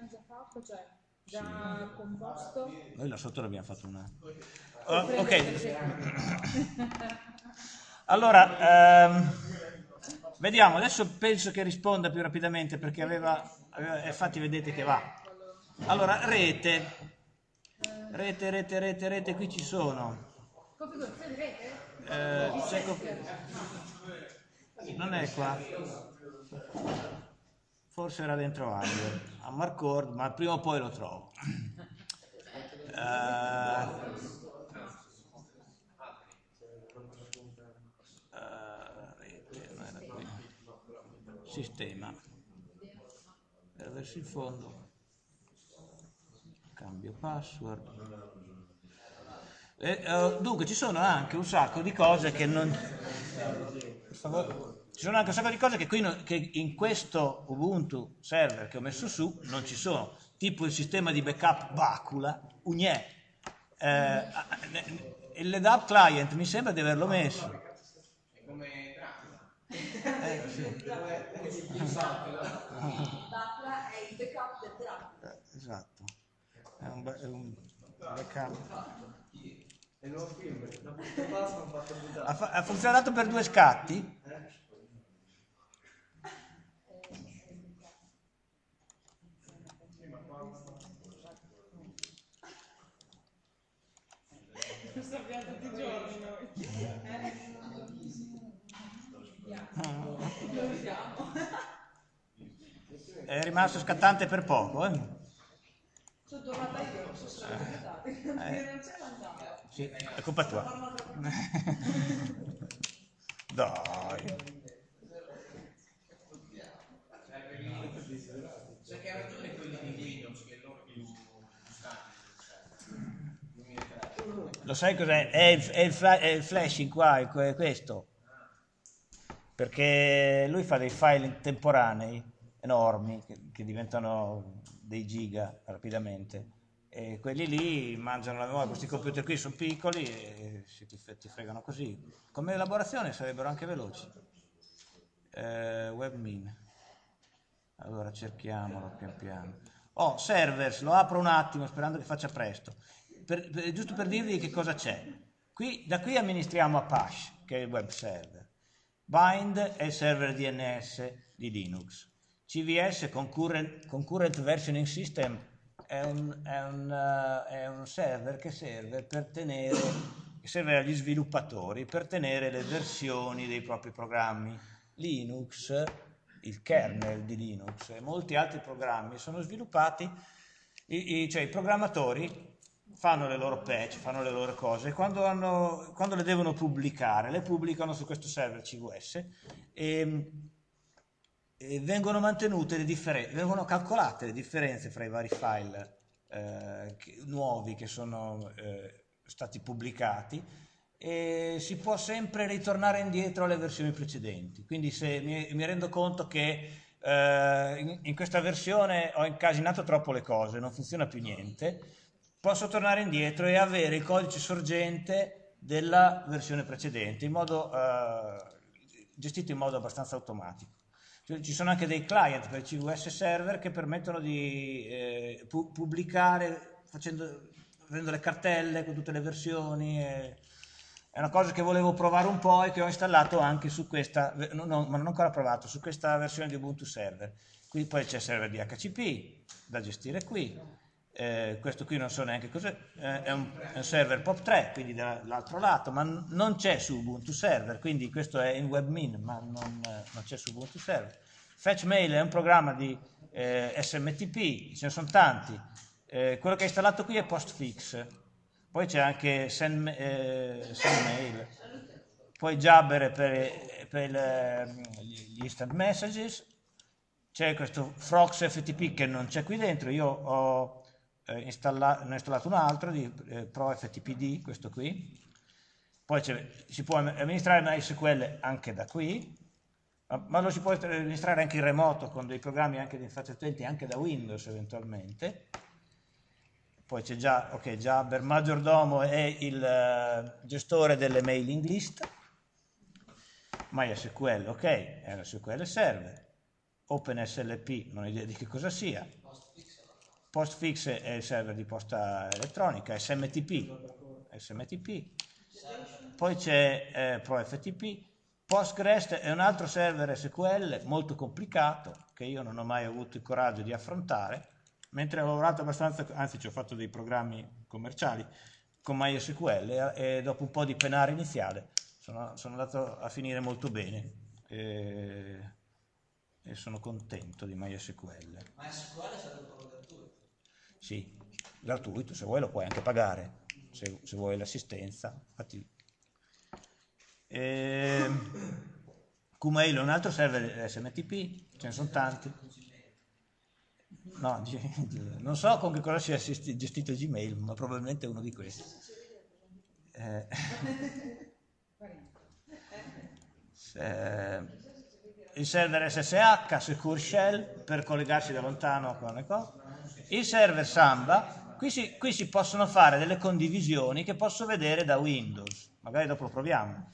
già fatto, cioè già composto? Noi là sotto l'abbiamo fatto una. Ok. Allora, vediamo, adesso penso che risponda più rapidamente perché infatti vedete che va. Allora, rete, qui ci sono. Configurazione rete? Non è qua. Forse era dentro Azure, a Marcord, ma prima o poi lo trovo. Rete, non era qui. Sistema. Per verso il fondo. Cambio password. Dunque ci sono anche un sacco di cose che non. Per favore. Ci sono anche un sacco di cose che, che in questo Ubuntu server che ho messo su non ci sono, tipo il sistema di backup Bacula, Ugnè. LDAP client mi sembra di averlo messo. È come Sì. Bacula è il backup del Dracula. Esatto. È un backup. Ha funzionato per 2 scatti? Lo sappiamo tutti i giorni noi. Lo usiamo. È rimasto scattante per poco, Sono tornata io, sono stata non c'è mangiato. Sì, è colpa tua. Dai. C'è che ha ragione quelli di Windows, che loro più Lo sai cos'è? È il flashing qua, è questo. Perché lui fa dei file temporanei enormi che diventano dei giga rapidamente. E quelli lì mangiano la memoria. Questi computer qui sono piccoli e ti fregano così. Come elaborazione sarebbero anche veloci. Webmin. Allora cerchiamolo pian piano. Servers, lo apro un attimo sperando che faccia presto. Giusto per dirvi che cosa c'è. Da qui amministriamo Apache, che è il web server. Bind è il server DNS di Linux. CVS, Concurrent Versioning System, è un server che serve agli sviluppatori per tenere le versioni dei propri programmi. Linux, il kernel di Linux e molti altri programmi sono sviluppati, cioè i programmatori fanno le loro patch, fanno le loro cose e quando le devono pubblicare, le pubblicano su questo server CVS e vengono mantenute vengono calcolate le differenze fra i vari file nuovi che sono stati pubblicati e si può sempre ritornare indietro alle versioni precedenti. Quindi se mi rendo conto che in questa versione ho incasinato troppo le cose, non funziona più niente, posso tornare indietro e avere il codice sorgente della versione precedente, gestito in modo abbastanza automatico. Ci sono anche dei client per i CVS server che permettono di pubblicare avendo le cartelle con tutte le versioni. È una cosa che volevo provare un po' e che ho installato anche su questa, ma non ho ancora provato, su questa versione di Ubuntu Server. Qui poi c'è il server di HCP da gestire qui. Questo qui non so neanche cos'è, è un server POP3, quindi dall'altro lato, ma non c'è su Ubuntu Server, quindi questo è in webmin, ma non c'è su Ubuntu Server. Fetchmail è un programma di SMTP, ce ne sono tanti. Quello che è installato qui è Postfix, poi c'è anche Sendmail, poi Jabber per gli instant messages, c'è questo Frox FTP che non c'è qui dentro, io ne ho installato un altro di ProFTPD, questo qui, poi si può amministrare MySQL anche da qui, ma lo si può amministrare anche in remoto con dei programmi anche di interfaccia utenti anche da Windows eventualmente. Poi c'è Jabber Maggiordomo è il gestore delle mailing list. MySQL, ok, è SQL Server. OpenSLP, non ho idea di che cosa sia. Postfix è il server di posta elettronica, SMTP, poi c'è ProFTP, Postgres è un altro server SQL molto complicato che io non ho mai avuto il coraggio di affrontare, mentre ho lavorato abbastanza, anzi ci ho fatto dei programmi commerciali con MySQL e dopo un po' di penare iniziale sono andato a finire molto bene e sono contento di MySQL. MySQL sarebbe proprio gratuito? Sì, gratuito, se vuoi lo puoi anche pagare, se vuoi l'assistenza. Infatti, Qmail è un altro server SMTP, ce ne sono tanti. No, non so con che cosa sia gestito Gmail, ma probabilmente è uno di questi. Il server SSH, Secure Shell, per collegarsi da lontano con le cose. Il server Samba, qui si possono fare delle condivisioni che posso vedere da Windows, magari dopo lo proviamo.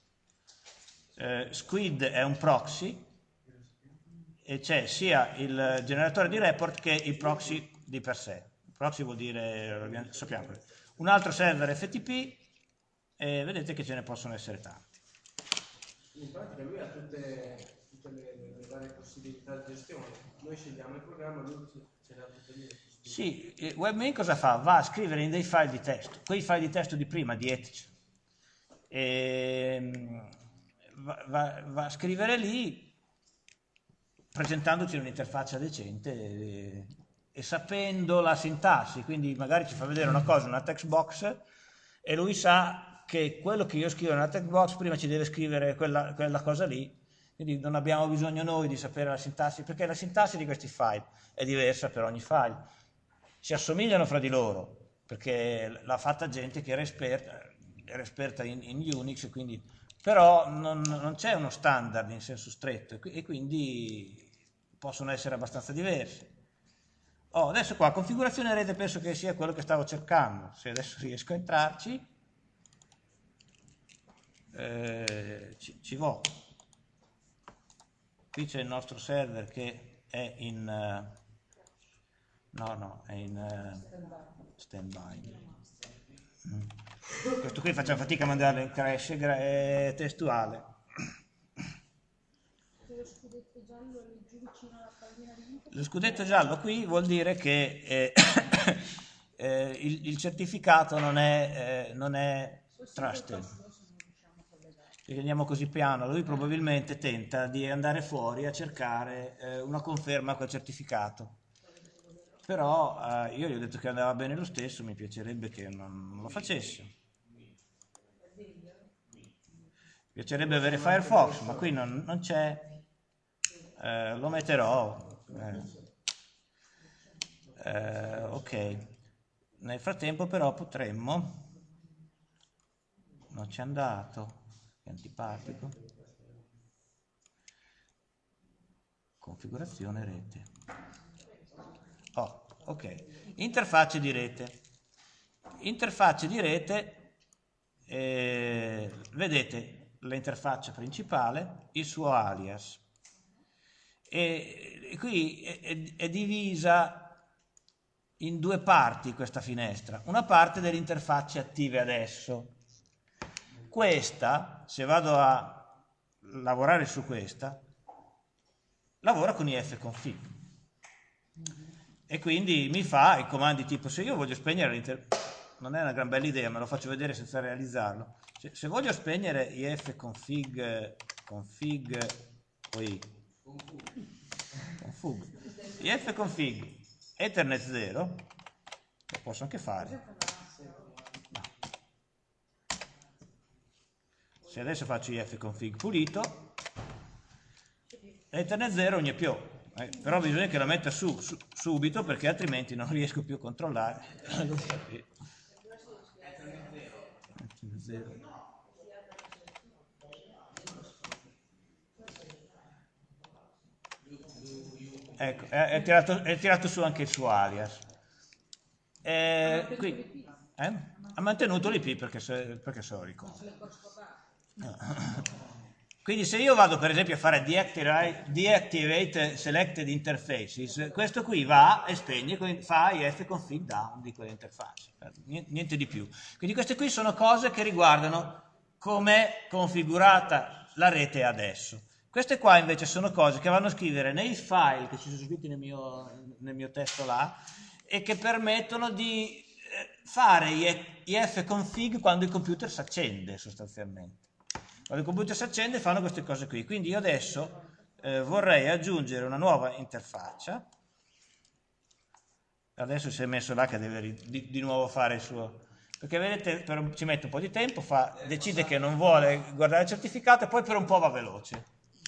Squid è un proxy e c'è sia il generatore di report che il proxy di per sé. Il proxy vuol dire, sappiamo, un altro server FTP e vedete che ce ne possono essere tanti. In pratica lui ha tutte le varie possibilità di gestione, noi scegliamo il programma, lui ce l'ha tutte le possibilità. Sì, WebMail cosa fa? Va a scrivere in dei file di testo, quei file di testo di prima, di etici, va a scrivere lì presentandoci un'interfaccia decente e sapendo la sintassi, quindi magari ci fa vedere una cosa, una text box, e lui sa che quello che io scrivo nella text box prima ci deve scrivere quella cosa lì, quindi non abbiamo bisogno noi di sapere la sintassi, perché la sintassi di questi file è diversa per ogni file, si assomigliano fra di loro, perché l'ha fatta gente che era esperta in Unix, quindi, però non c'è uno standard in senso stretto e quindi possono essere abbastanza diversi. Adesso qua, configurazione rete penso che sia quello che stavo cercando, se adesso riesco a entrarci, ci vo. Qui c'è il nostro server che è in è in standby. Questo qui facciamo fatica a mandarlo in crash, è testuale. Lo scudetto giallo è giù vicino alla pallina di Internet. Lo scudetto giallo qui vuol dire che il certificato non è trusted. Se andiamo così piano, lui probabilmente tenta di andare fuori a cercare una conferma a quel certificato. Però io gli ho detto che andava bene lo stesso, mi piacerebbe che non lo facesse. Mi piacerebbe avere Firefox, ma qui non c'è. Lo metterò. Ok. Nel frattempo però potremmo. Non ci è andato. È antipatico. Configurazione rete. Ok. Interfacce di rete. Interfacce di rete, vedete l'interfaccia principale, il suo alias. E qui è divisa in due parti questa finestra. Una parte delle interfacce attive adesso. Questa, se vado a lavorare su questa, lavora con ifconfig. E quindi mi fa i comandi tipo, se io voglio spegnere non è una gran bella idea, ma lo faccio vedere senza realizzarlo. Se voglio spegnere ifconfig ifconfig ethernet 0, lo posso anche fare. Se adesso faccio ifconfig pulito, ethernet 0 non è più. Però bisogna che la metta subito, perché altrimenti non riesco più a controllare. Ecco, è tirato su anche il suo alias. Qui, ha mantenuto l'IP perché se lo ricorda. Quindi se io vado per esempio a fare deactivate selected interfaces, questo qui va e spegne, fa ifconfig down di quell'interfaccia, niente di più. Quindi queste qui sono cose che riguardano come è configurata la rete adesso. Queste qua invece sono cose che vanno a scrivere nei file che ci sono scritti nel mio testo là e che permettono di fare ifconfig quando il computer si accende sostanzialmente. Quando il computer si accende fanno queste cose qui. Quindi io adesso vorrei aggiungere una nuova interfaccia. Adesso si è messo là che deve di nuovo fare il suo... Perché vedete, ci mette un po' di tempo, decide che non vuole guardare il certificato e poi per un po' va veloce.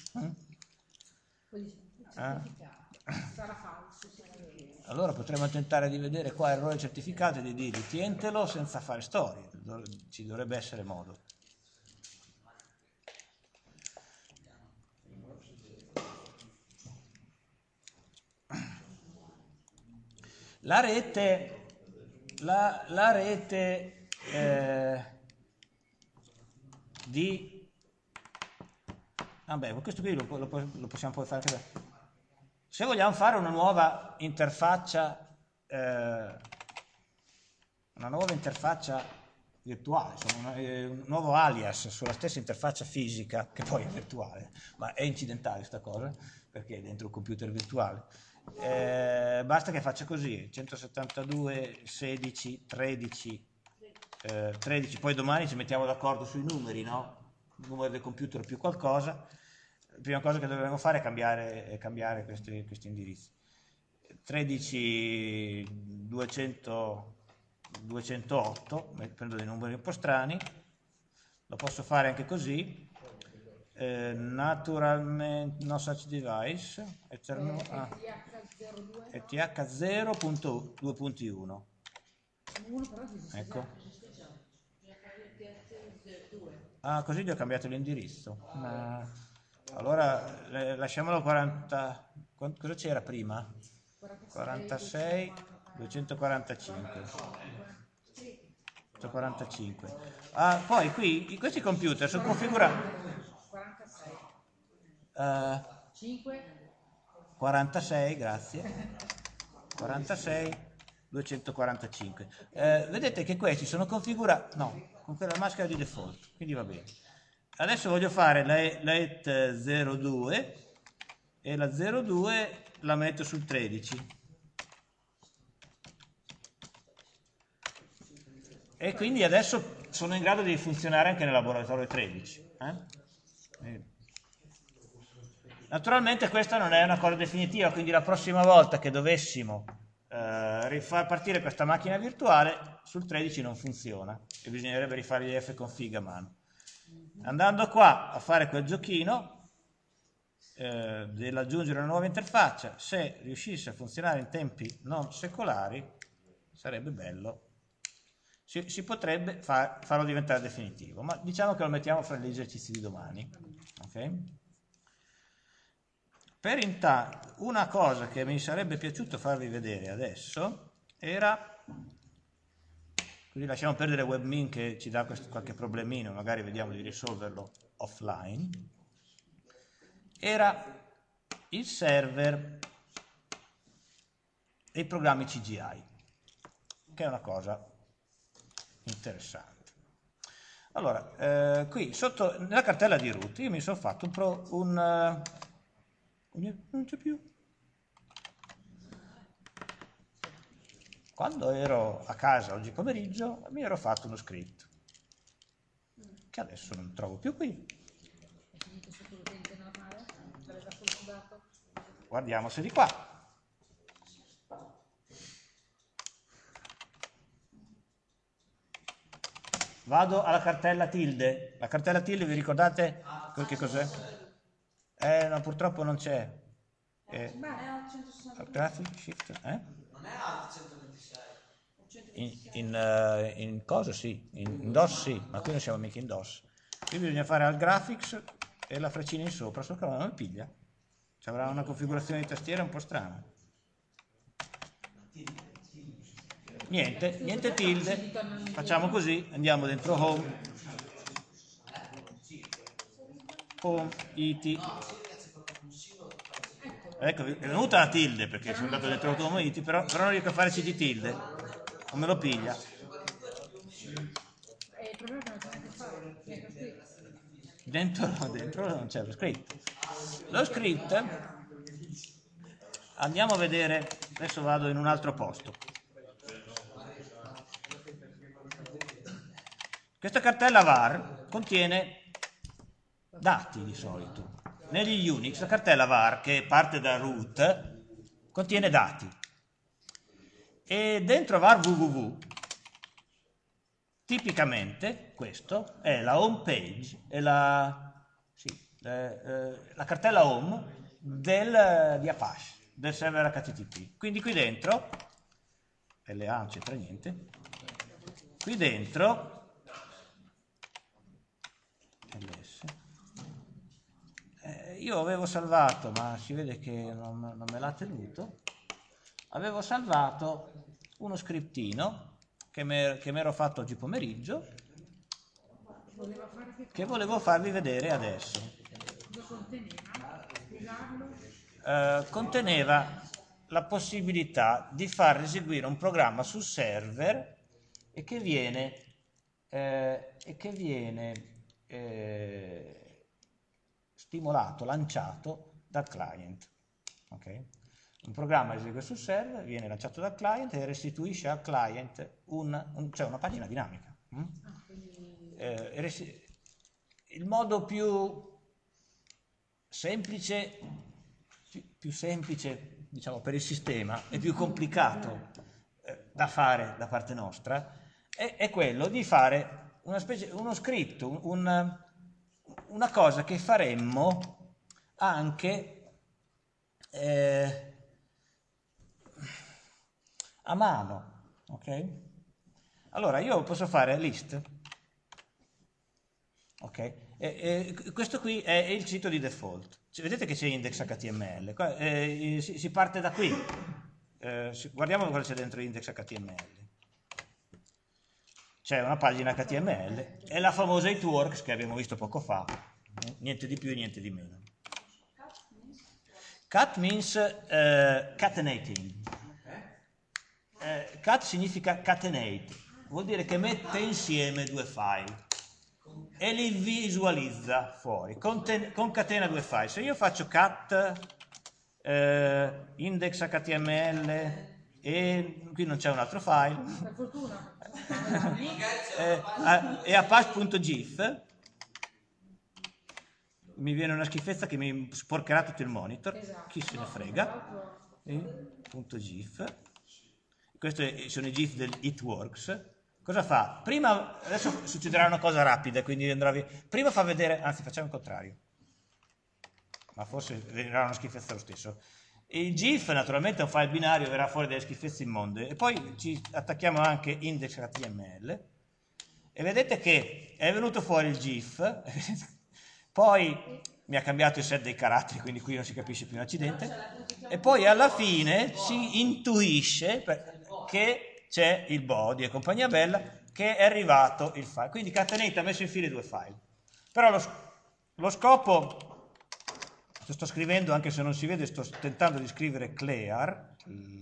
Sarà falso. Allora potremmo tentare di vedere qua errore certificato e di dirgli tientelo senza fare storie. Ci dovrebbe essere modo. La rete di... Vabbè, questo qui lo possiamo poi fare anche da... Se vogliamo fare una nuova interfaccia virtuale, insomma, un nuovo alias sulla stessa interfaccia fisica, che poi è virtuale, ma è incidentale questa cosa, perché è dentro un computer virtuale. Basta che faccia così 172 16 13 13, poi domani ci mettiamo d'accordo sui numeri, no? Il numero del computer più qualcosa. La prima cosa che dovremmo fare è cambiare questi indirizzi. 13 208, prendo dei numeri un po' strani, lo posso fare anche così. Naturalmente no such device ETH0.2.1, ecco. Così gli ho cambiato l'indirizzo. Allora lasciamolo 40. Cosa c'era prima? 46 245. 145. Poi qui in questi computer sono configurati 46, grazie. 46 245. Vedete che questi sono configurati con quella maschera di default, quindi va bene. Adesso voglio fare la ET 02 e la 02 la metto sul 13 e quindi adesso sono in grado di funzionare anche nel laboratorio 13. Naturalmente questa non è una cosa definitiva, quindi la prossima volta che dovessimo rifar partire questa macchina virtuale sul 13 non funziona e bisognerebbe rifare gli ifconfig a mano. Andando qua a fare quel giochino dell'aggiungere una nuova interfaccia, se riuscisse a funzionare in tempi non secolari sarebbe bello. Si potrebbe farlo diventare definitivo, ma diciamo che lo mettiamo fra gli esercizi di domani. Okay? Per intanto, una cosa che mi sarebbe piaciuto farvi vedere adesso era... Quindi lasciamo perdere WebMin che ci dà qualche problemino, magari vediamo di risolverlo offline. Era il server e i programmi CGI, che è una cosa interessante. Allora, qui sotto nella cartella di root io mi sono fatto non c'è più. Quando ero a casa oggi pomeriggio mi ero fatto uno script che adesso non trovo più qui. Guardiamo se di qua. Vado alla cartella tilde. La cartella tilde vi ricordate che cos'è? No, purtroppo non c'è. Graphic shift, Non è Alt 126. in cosa sì, in DOS sì, ma qui non siamo mica in DOS. Qui bisogna fare al graphics e la freccina in sopra, solo che non mi piglia. Ci avrà una configurazione di tastiera un po' strana. Niente tilde. Facciamo così, andiamo dentro home. home iti. Ecco, è venuta la tilde perché sono andato dentro home iti, però non riesco a fare cd tilde, non me lo piglia. Il problema è che non c'è neanche fare, è scritto. Dentro non c'è lo script. Lo script, andiamo a vedere, adesso vado in un altro posto. Questa cartella var contiene dati di solito. Negli Unix la cartella var, che parte da root, contiene dati. E dentro var www, tipicamente, questo è la home page, è la cartella home di Apache, del server HTTP. Quindi qui dentro, LA non c'entra niente, qui dentro, LS, io avevo salvato, ma si vede che non me l'ha tenuto, avevo salvato uno scriptino che mi ero fatto oggi pomeriggio, che volevo farvi vedere adesso. Conteneva la possibilità di far eseguire un programma sul server e che viene stimolato, lanciato dal client. Okay? Un programma esegue sul server, viene lanciato dal client e restituisce al client cioè una pagina dinamica. Il modo più semplice, diciamo, per il sistema e più complicato da fare da parte nostra è quello di fare uno script, una cosa che faremmo anche a mano, ok? Allora io posso fare list, ok? Questo qui è il sito di default. Vedete che c'è index.html, si parte da qui. Guardiamo cosa c'è dentro index.html. C'è una pagina HTML, è la famosa It-Works che abbiamo visto poco fa, niente di più e niente di meno. Cat means catenating. Cat significa catenate, vuol dire che mette insieme due file e li visualizza fuori, concatena due file. Se io faccio cat index.html e qui non c'è un altro file, Per fortuna. e apache.gif, mi viene una schifezza che mi sporcherà tutto il monitor, Esatto. chi se ne frega. .gif, questi sono i gif del It-Works. Cosa fa? Prima, adesso succederà una cosa rapida, quindi andrà via. Prima fa vedere, anzi facciamo il contrario, ma forse verrà una schifezza lo stesso. Il GIF naturalmente è un file binario, verrà fuori delle schifezze immonde, e poi ci attacchiamo anche index.html e vedete che è venuto fuori il GIF, poi mi ha cambiato il set dei caratteri, quindi qui non si capisce più un accidente, e poi alla fine si intuisce che c'è il body e compagnia bella, che è arrivato il file. Quindi catenate ha messo in fila i due file. Però lo scopo, sto scrivendo anche se non si vede, sto tentando di scrivere clear.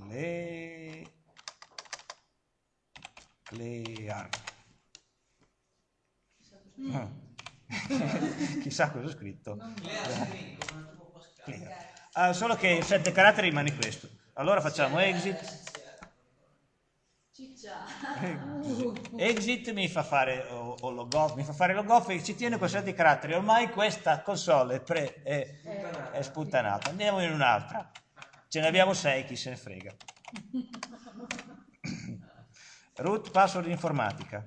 Chissà cosa ho scritto. Clear. Solo che il set dei caratteri rimane questo. Allora facciamo exit. Exit mi fa fare o logoff, mi fa fare logoff e ci tiene quel set di caratteri. Ormai questa console è sputtanata. Andiamo in un'altra. Ce ne abbiamo 6, chi se ne frega. Root password informatica.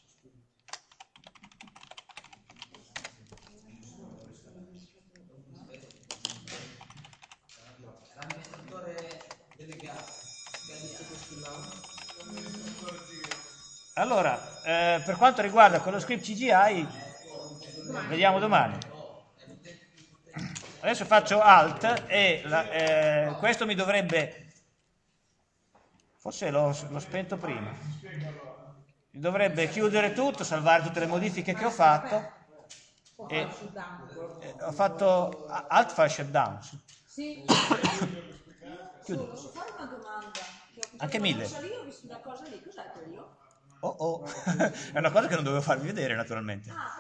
Allora, per quanto riguarda quello script CGI, vediamo domani. Adesso faccio Alt e questo mi dovrebbe, forse l'ho spento prima, mi dovrebbe chiudere tutto, salvare tutte le modifiche che ho fatto E- fare shutdown? ho fatto Alt fa shutdown. Sì. Chiudi. Posso fare una domanda? Che ho Anche quando 1000. salivo ho visto una cosa lì, cos'è quello? Oh oh, è una cosa che non dovevo farvi vedere naturalmente. Ah,